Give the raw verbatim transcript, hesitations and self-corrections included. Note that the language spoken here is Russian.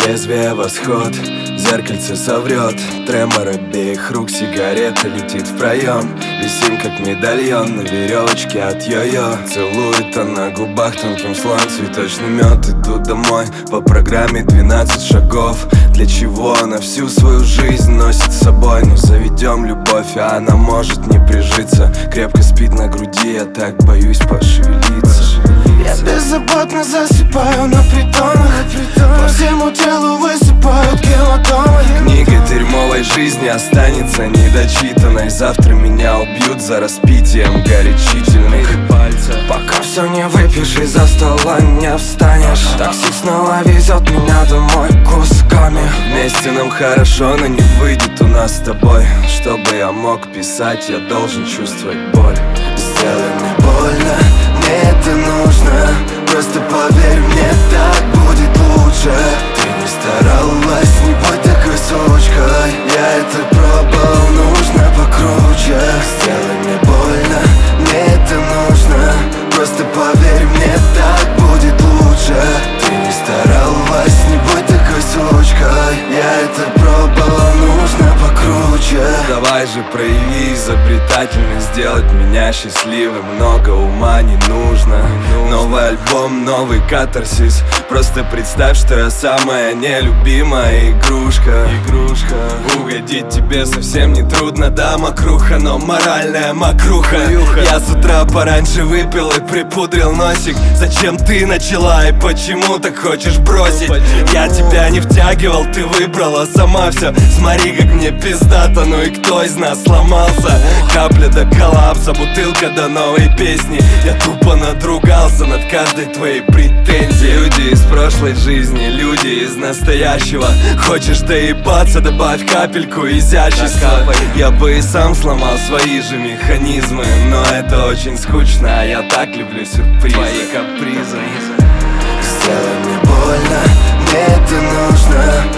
лезвие восход, зеркальце соврет. Тремор обеих рук, сигарета летит в проем. Висим как медальон на веревочке от йо-йо. Целует она на губах тонким слоем цветочный мед. Иду домой по программе двенадцать шагов. Для чего она всю свою жизнь носит с собой? Но заведем любовь, а она может не прижиться. Крепко спит на груди, я так боюсь пошевелиться. Я беззаботно засыпаю на притонах. По всему телу высыпают гематомы. Книга дерьмовой жизни останется недочитанной. Завтра меня убьют за распитием горячительных пальцев. Пока все не выпьешь и за стола не встанешь. Такси снова везет меня домой кусками. Вместе нам хорошо, но не выйдет у нас с тобой. Чтобы я мог писать, я должен чувствовать боль. Сделай мне больно, мне это нужно. Просто поверь мне, так будет лучше. Ты не старалась, не будь такой сучкой. Я это пробовал, нужно покруче. Сделай мне больно, мне это нужно. Просто поверь мне, так будет лучше. Ты не старалась, не будь такой сучкой. Я это пробовал, нужно покруче. Давай же прояви изобретательность, сделать меня счастливым. Много ума не нужно. Новый альбом, новый катарсис. Просто представь, что я самая нелюбимая игрушка. Игрушка. Угодить тебе совсем не трудно, да, мокруха, но моральная мокруха. Я с утра пораньше выпил и припудрил носик. Зачем ты начала и почему так хочешь бросить? Я тебя не втягивал, ты выбрала сама все. Смотри, как мне пиздато, ну и кто из нас сломался? Капля до коллапса, бутылка до новой песни. Я тупо надругался над каждой твоей претензией. Люди из прошлой жизни, люди из настоящего. Хочешь доебаться, добавь капельку изящества. Я бы и сам сломал свои же механизмы, но это очень скучно, а я так люблю сюрпризы. Твои капризы. Сделай мне больно, мне это нужно.